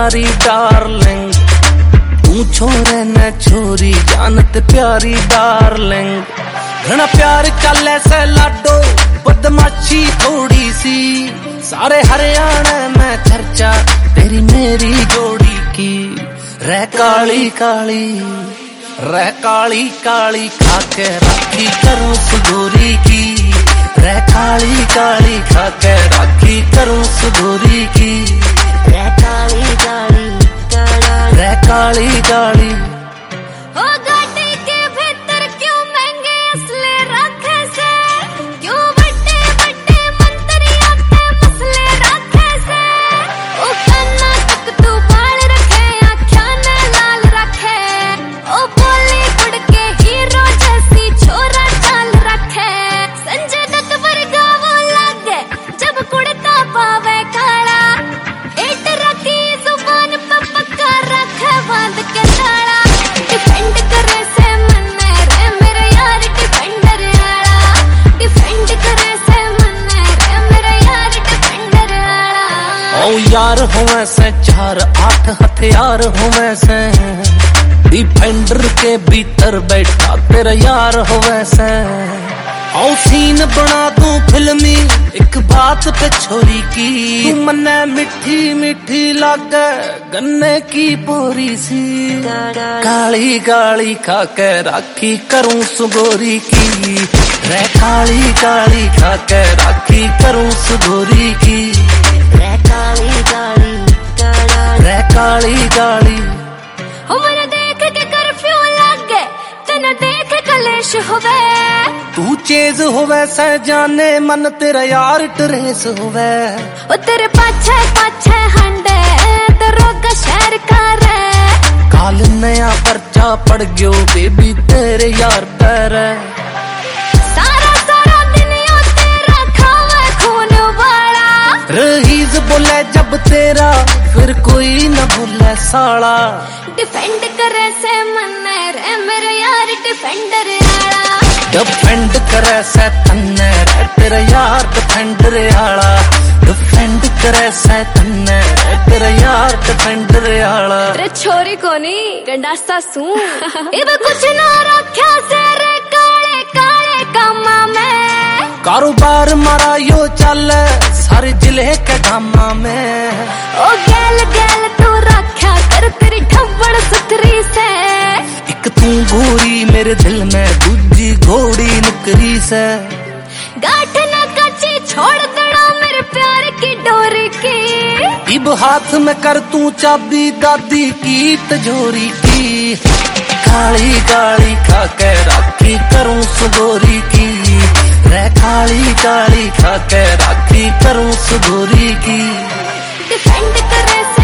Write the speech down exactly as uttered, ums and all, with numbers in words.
प्यारी डार्लिंग, तू छोरे न छोरी जानत प्यारी डार्लिंग। घना प्यार चल ऐसे लाडो बदमाशी थोड़ी सी, सारे हरियाणा में चर्चा तेरी मेरी जोड़ी की। रह काली काली रह काली काली खाके राखी करूं सुगोरी की। रह काली काली खाके राखी करूं सुगोरी की। रह काली काली रह काली काली। ओ गाड़ी के भीतर क्यों महंगे असले रखे से, क्यों बड़े बड़े मंत्रियों के मसले रखे से। ओ कन्ना तक तू बाल रखे आँखों ने लाल रखे, ओ बॉलीवुड के हीरो जैसी छोरा चाल रखे। संजय दत्त वर्गा वो लगे जब कुड़ता पावे काला, एट रखी जुबान पे पक्का रखे बांध के ताला। डिफेंड करे से मन्ने रे मेरे यार डिफेंडर आला, डिफेंड करे से मन्ने रे मेरे यार डिफेंडर आला। ओ यार होवे से चार आठ हथियार होवे से, डिफेंडर के भीतर बैठा तेरा यार होवे से। औ सीन बना दूं फिल्मी एक बात पे छोरी की, तू मन्ने मिठी मिठी लागे गन्ने की बोरी सी। काली काली खाके राखी करूं सुगोरी की। रह काली काली खाके राखी करूं सुगोरी की। रह काली काली रह काली काली। उम्र देख के कर्फ्यू लागे तेना देख कलेश होवे, तू चेज होवे से जाने मन तेरा यार ट्रेस होवे। ओ तेरे पाछे पाछे हंडे दरोगा शहर का रे, काल नया पर्चा पड़ गयो बेबी तेरे यार पर। सारा सारा दिन यो तेरा खावे खून वाला, रहीज बोले जब तेरा फिर कोई न बोले साला। डिफेंड करे से मन्ने रे मेरे यार डिफेंडर आला, डिफेंड करे से तन्ने रे तेरा यार डिफेंडर आला। डिफेंड करे से तन्ने रे तेरा यार डिफेंडर आला। तेरे छोरी कोनी गंडासा सू इब कुछ ना रखा से रे काले काले कामा में। कारोबार मारा यो चल सारे जिले के गामा में। ओ गैल गैल तू रखा कर तेरी ठव्वड़ सुथरी से, एक तू गोरी मेरे दिल में दूजी घोड़ी नुकरी से। गाठ न कच्ची छोड़ देना मेरे प्यार की डोरी की, इब हाथ में कर तू चाबी दादी की तिजोरी की। काली काली खाके राखी करूं सुगोरी की। रह काली काली खाके राखी करूं सुगोरी की। डिफेंड करे